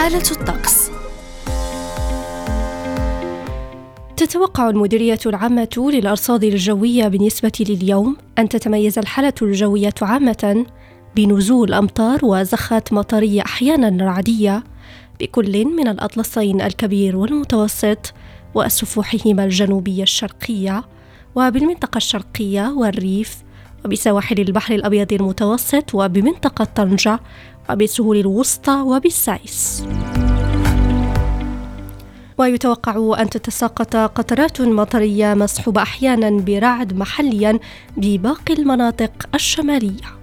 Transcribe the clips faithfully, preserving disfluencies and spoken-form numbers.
حالة الطقس. تتوقع المديرية العامة للأرصاد الجوية بالنسبة لليوم أن تتميز الحالة الجوية عامة بنزول أمطار وزخات مطرية أحيانا رعدية بكل من الأطلسين الكبير والمتوسط وسفوحهما الجنوبية الشرقية وبالمنطقة الشرقية والريف وبسواحل البحر الأبيض المتوسط وبمنطقة طنجة وبسهول الوسطى وبالسايس. ويتوقع أن تتساقط قطرات مطرية مصحوبة أحيانا برعد محليا بباقي المناطق الشمالية.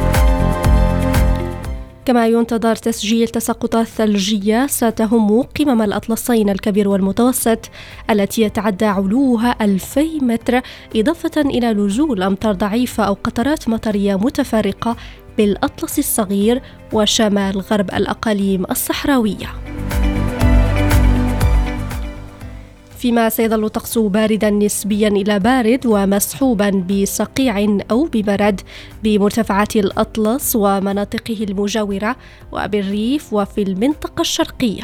كما ينتظر تسجيل تساقطات ثلجية ستهم قمم الأطلسين الكبير والمتوسط التي يتعدى علوها ألفي متر، إضافة إلى نزول أمطار ضعيفة أو قطرات مطرية متفارقة بالأطلس الصغير وشمال غرب الأقاليم الصحراوية. فيما سيظل الطقس باردا نسبيا إلى بارد ومصحوبا بصقيع أو ببرد بمرتفعات الأطلس ومناطقه المجاورة وبالريف وفي المنطقة الشرقية.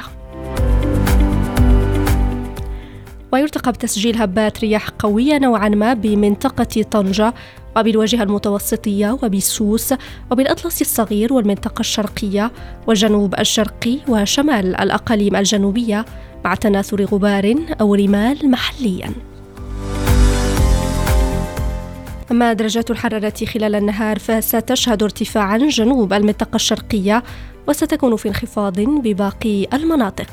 ويرتقب تسجيل هبات رياح قوية نوعا ما بمنطقة طنجة وبالواجهة المتوسطية وبالسوس وبالأطلس الصغير والمنطقة الشرقية والجنوب الشرقي وشمال الأقاليم الجنوبية، مع تناثر غبار أو رمال محلياً. أما درجات الحرارة خلال النهار فستشهد ارتفاعاً جنوب المنطقة الشرقية وستكون في انخفاض بباقي المناطق.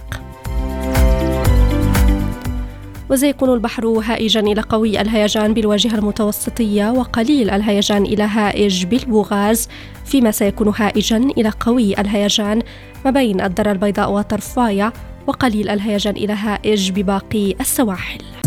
وسيكون البحر هائجاً إلى قوي الهيجان بالواجهة المتوسطية وقليل الهيجان إلى هائج بالبوغاز، فيما سيكون هائجاً إلى قوي الهيجان ما بين الدرة البيضاء وطرفاية وقليل الهيجان إلى هائج بباقي السواحل.